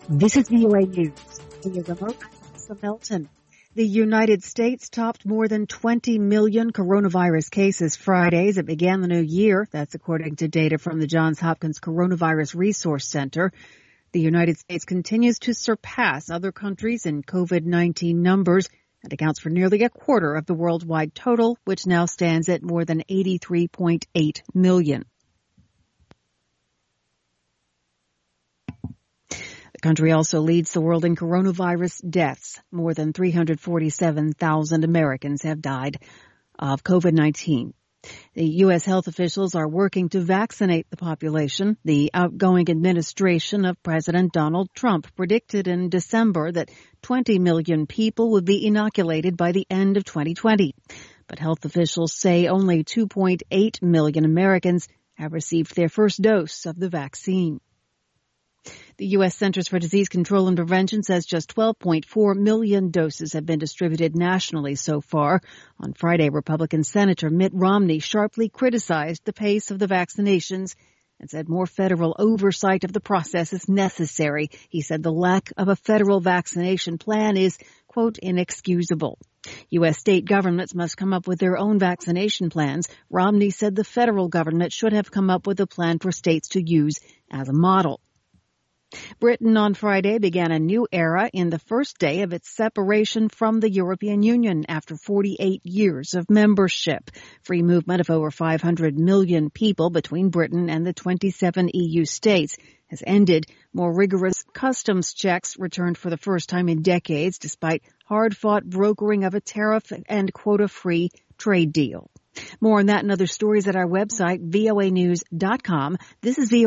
This is VOA News. The remote from Milton. The United States topped more than 20 million coronavirus cases Friday as it began the new year. That's according to data from the Johns Hopkins Coronavirus Resource Center. The United States continues to surpass other countries in COVID-19 numbers and accounts for nearly a quarter of the worldwide total, which now stands at more than 83.8 million. The country also leads the world in coronavirus deaths. More than 347,000 Americans have died of COVID-19. The U.S. health officials are working to vaccinate the population. The outgoing administration of President Donald Trump predicted in December that 20 million people would be inoculated by the end of 2020. But health officials say only 2.8 million Americans have received their first dose of the vaccine. The U.S. Centers for Disease Control and Prevention says just 12.4 million doses have been distributed nationally so far. On Friday, Republican Senator Mitt Romney sharply criticized the pace of the vaccinations and said more federal oversight of the process is necessary. He said the lack of a federal vaccination plan is, quote, inexcusable. U.S. state governments must come up with their own vaccination plans. Romney said the federal government should have come up with a plan for states to use as a model. Britain on Friday began a new era in the first day of its separation from the European Union after 48 years of membership. Free movement of over 500 million people between Britain and the 27 EU states has ended. More rigorous customs checks returned for the first time in decades, despite hard-fought brokering of a tariff and quota-free trade deal. More on that and other stories at our website, voanews.com. This is VOA.